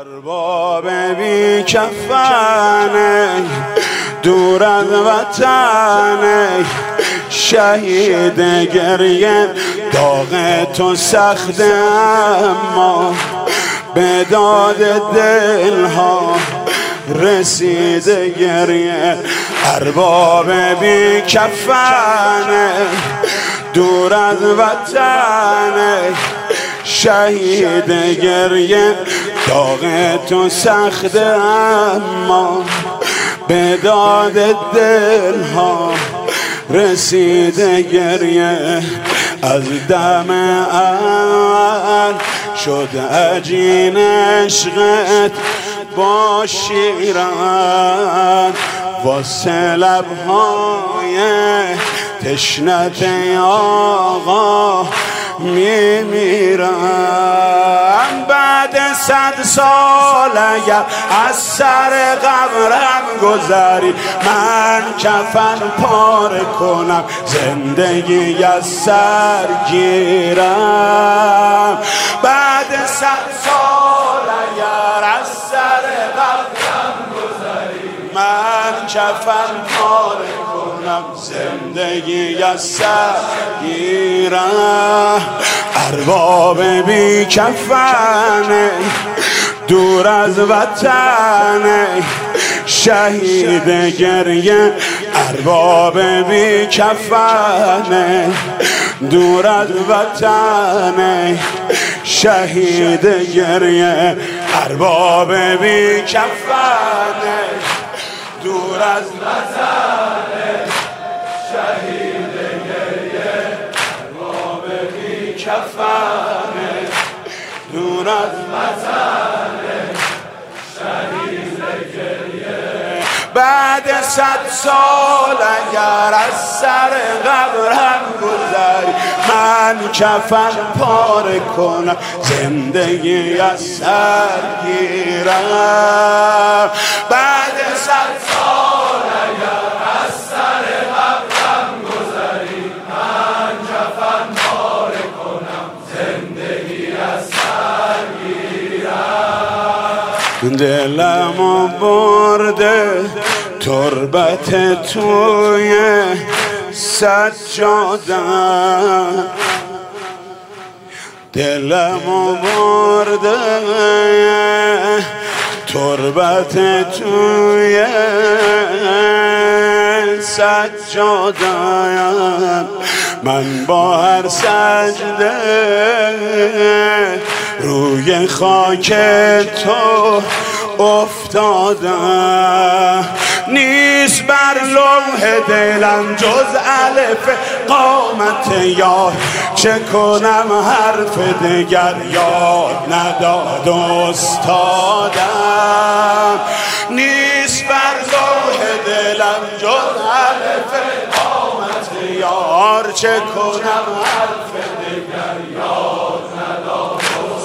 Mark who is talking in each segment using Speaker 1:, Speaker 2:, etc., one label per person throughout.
Speaker 1: ارباب بی کفنه دور از وطنه، شهید گریه داغ تو سخته اما به داد دلها رسیده گریه. ارباب بی کفنه دور از وطنه، شهید گریه داغ تو سخته اما به داد دلها رسیده گریه. از دم اول شد عجین عشقت با شیران، واسه لبهای تشنت آقا میمیرم. بعد 100 سال اگر از سر قبرم گذری، من کفن پاره کنم زندگی از سر گیرم. بعد 100 سال اگر از سر قبرم گذری، من کفن پاره کنم زندگی از سر گیرم. ارباب بی کفنه دور از وطنه، شهید گریه. ارباب بی کفنه دور از وطنه، شهید گریه. ارباب بی کفنه دور از وطنه، شهید گریه. ارباب بی کفنه دور از وطنه، شهید گریه. بعد 100 سال اگر از سر قبرم گذری، من کفن پاره کنم زندگی از سر گیرم. بعد 100 سال اگر از سر قبرم گذری، من کفن پاره کنم زندگی از سر گیرم. دلمو برده تربت توی سجاده، دلمو برده تربت توی سجاده. من با هر سجده روی خاک تو افتادم، نیست بر لوح دلم جز الف قامت یار، چه کنم حرف دگر یاد نداد استادم. نیست بر لوح دلم جز الف قامت یار، چه کنم حرف دگر یاد نداد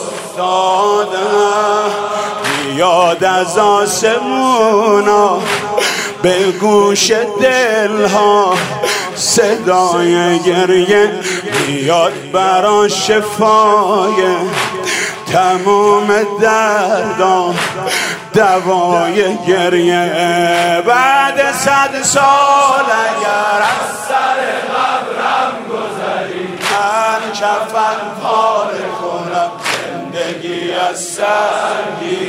Speaker 1: استادم. یاد از آسمونا به گوش دلها صدای گریه بیاد برا شفای تموم دردان دوای گریه. بعد 100 سال اگر از سر قبرم گذری، من کفن پاره کنم زندگی از سر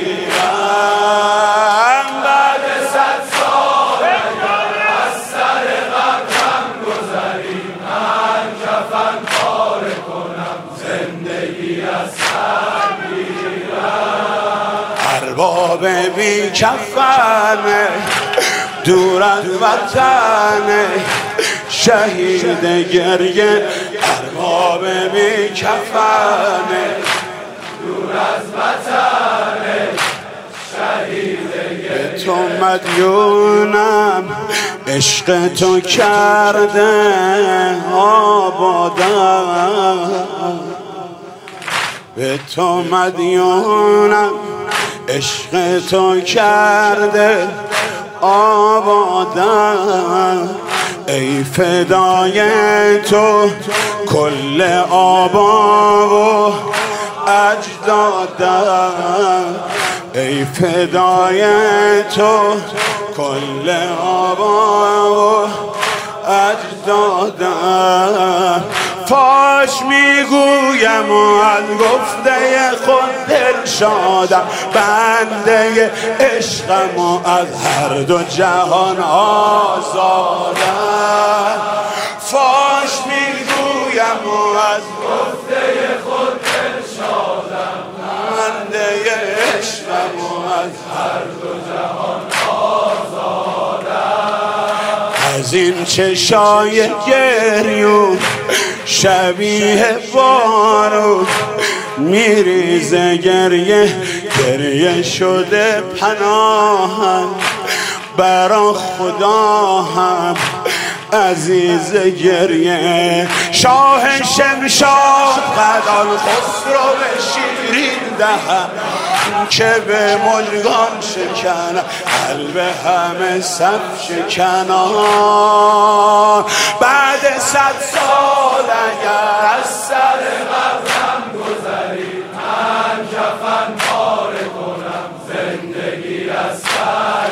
Speaker 1: گیرم. بعد 100 سال اگر از سر قبرم گذری، من کفن پاره کنم زندگی از سر گیرم. ارباب بی کفنه دور از وطنه، شهید گریه. ارباب بی کفنه دور از وطنه، شهید گریه. به تو مدیونم عشق تو کرده آبادم، به تو مدیونم عشق تو کرده آبادم. ای فدای تو کل آبا و اجدادم، ای فدای تو کل آبا و اجدادم. فاش میگویم و از گفته خود دل شادم، بنده عشقم و از هر دو جهان آزادم. فاش میگویم و از گفته خود دل شادم، بنده عشقم و از هر دو جهان آزادم. از این چشای گریون شبیه بارون میریزه گریه، گریه شده پناهم برا خدا هم عزیز گریه. شاه شمشاد قدان خسرو شیرین دهم، که به مژگان شکنم قلب همه صف شکنم. بعد 100 سال اگر از سر قبرم گذری، من کفن پاره کنم زندگی از سر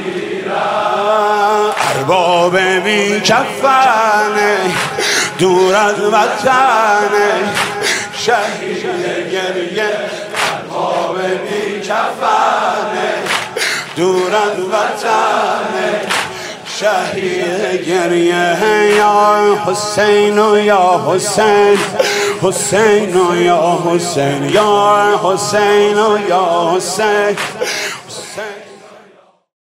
Speaker 1: گیرم. ارباب بی کفنه دور از وطنه، شهید گریه. ارباب بی کفنه دور از وطنه، شهید گریه. یا حسین و یا حسین، حسین و یا حسین، یا حسین و یا حسین،